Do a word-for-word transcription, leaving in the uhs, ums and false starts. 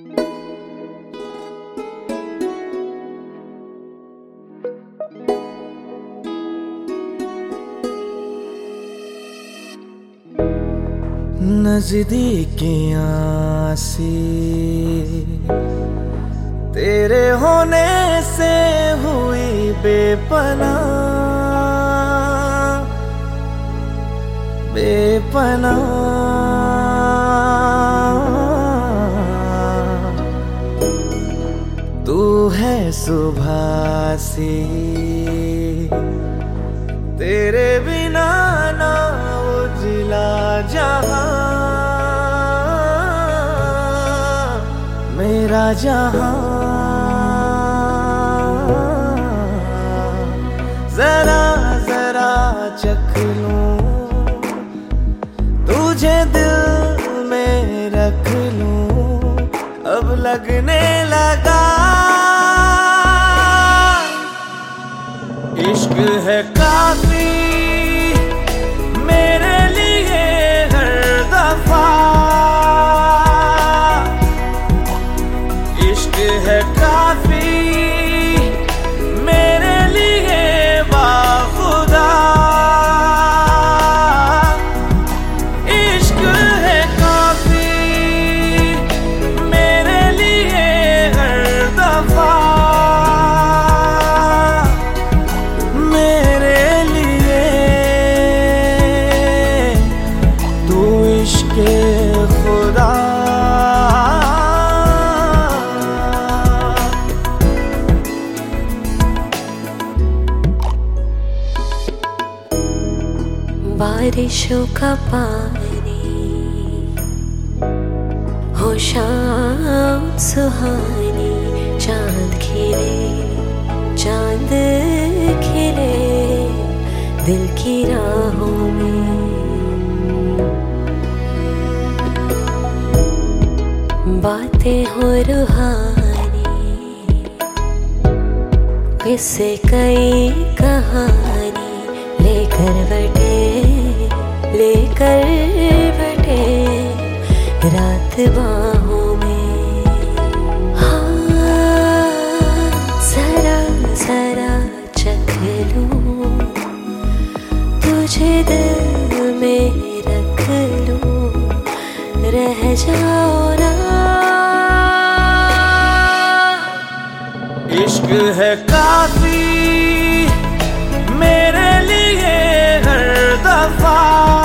नजदीकियां सी तेरे होने से हुई बेपनाह बेपनाह। तू है सुबह सी तेरे बिना ना उजला जहां मेरा जहां। जरा जरा चख लूं तुझे दिल में रख लूं अब लगने लगा इश्क है काफी मेरे लिए हर दफा। इश्क है काफी मेरे लिए बाखुदा। इश्क है काफी मेरे लिए हर दफा। मेरे लिए तू इश्क खुदा। बारिशों का पानी हो शाम सुहानी चांद खिले चांद खिले दिल की राहों में। बातें हो रूहानी किससे कई कहानी लेकर बटे लेकर बटे रात बाहों में। हाँ जरा जरा चख लूं तुझे दिल में रख लूं रह जाओ ना। इश्क है काफी मेरे लिए हर दफा।